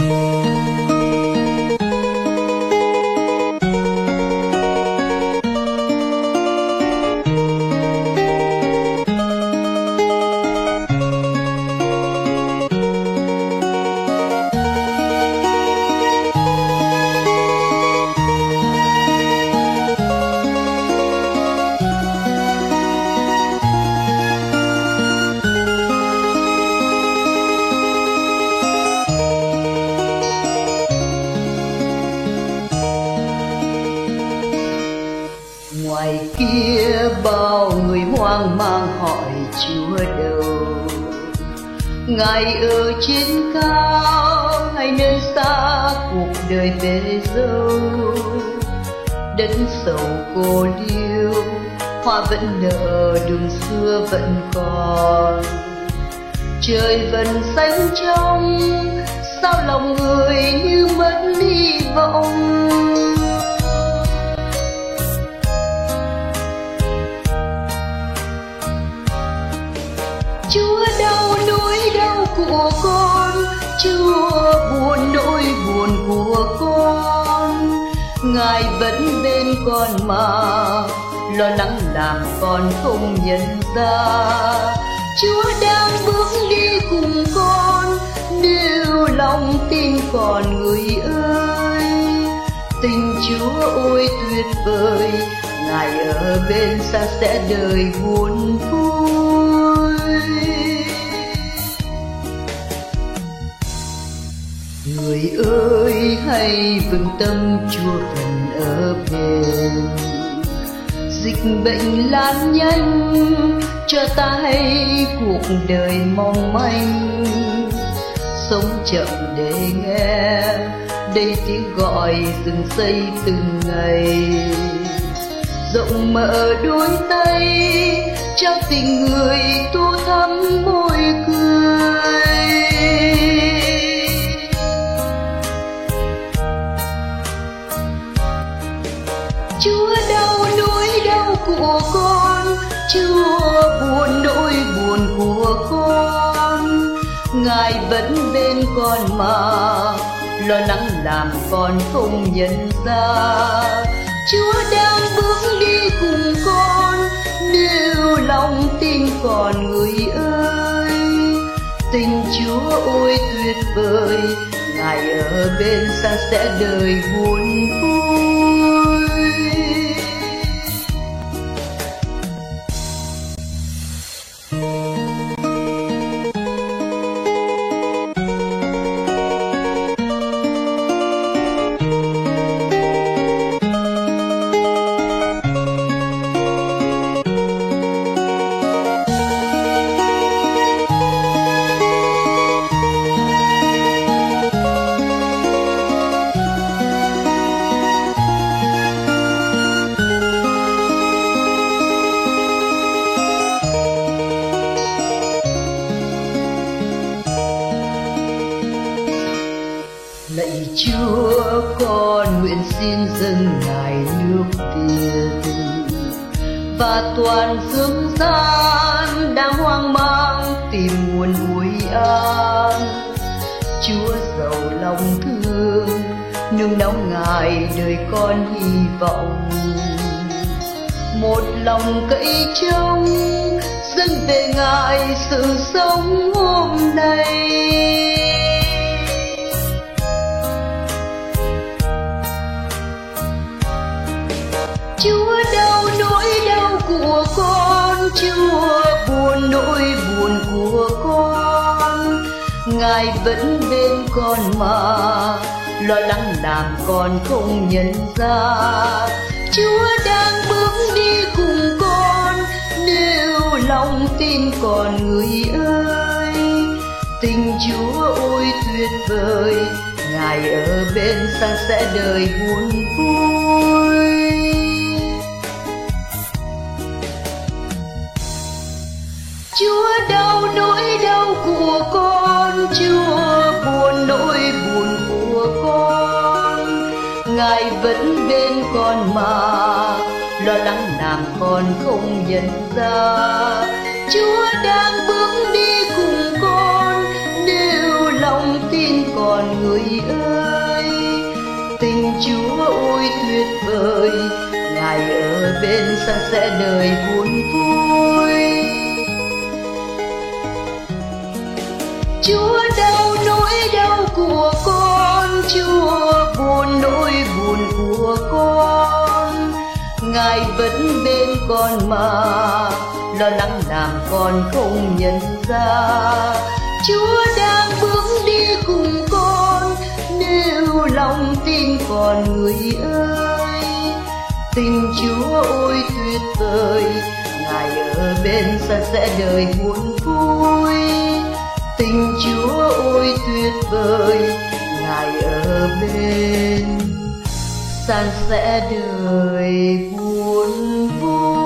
Ngoài kia bao người hoang mang hỏi Chúa đâu, Ngài ở trên cao hay nơi xa cuộc đời bể dâu. Đất sầu cô liêu, hoa vẫn nở, đường xưa vẫn còn, trời vẫn xanh trong, sao lòng người như mất hy vọng. Chúa đau nỗi đau của con, Chúa buồn nỗi buồn của con. Ngài vẫn bên con mà, lo lắng làm con không nhận ra. Chúa đang bước đi cùng con, nếu lòng tin còn người ơi. Tình Chúa ôi tuyệt vời, Ngài ở bên san sẻ đời buồn vui. Người ơi hãy vững tâm, Chúa vẫn ở bên. Dịch bệnh lan nhanh, cho ta hay cuộc đời mong manh. Sống chậm để nghe, đây tiếng gọi rừng xây từng ngày. Rộng mở đôi tay, trao tình người tô thắm môi cười. Chúa đau nỗi đau của con, Chúa buồn nỗi buồn của con. Ngài vẫn bên con mà, lo lắng làm con không nhận ra. Chúa đang bước đi cùng con, nếu lòng tin còn người ơi. Tình Chúa ôi tuyệt vời, Ngài ở bên san sẻ đời buồn vui. Lạy Chúa, con nguyện xin dâng Ngài nước Tiên, và toàn dương gian đang hoang mang tìm nguồn vui an. Chúa giàu lòng thương, nương náu Ngài đời con hy vọng. Một lòng cậy trông, dâng về Ngài sự sống hôm nay. Chúa đau nỗi đau của con, Chúa buồn nỗi buồn của con. Ngài vẫn bên con mà, lo lắng làm con không nhận ra. Chúa đang bước đi cùng con, nếu lòng tin còn người ơi. Tình Chúa ôi tuyệt vời, Ngài ở bên san sẻ đời buồn vui. Chúa đau nỗi đau của con, Chúa buồn nỗi buồn của con. Ngài vẫn bên con mà, lo lắng làm con không nhận ra. Chúa đang bước đi cùng con, nếu lòng tin còn người ơi. Tình Chúa ôi tuyệt vời, Ngài ở bên san sẻ đời buồn vui. Chúa đau nỗi đau của con, Chúa buồn nỗi buồn của con. Ngài vẫn bên con mà, lo lắng làm con không nhận ra. Chúa đang bước đi cùng con, nếu lòng tin còn người ơi. Tình Chúa ôi tuyệt vời, Ngài ở bên san sẻ đời buồn vui. Tình Chúa ôi tuyệt vời, Ngài ở bên san sẻ đời buồn vui.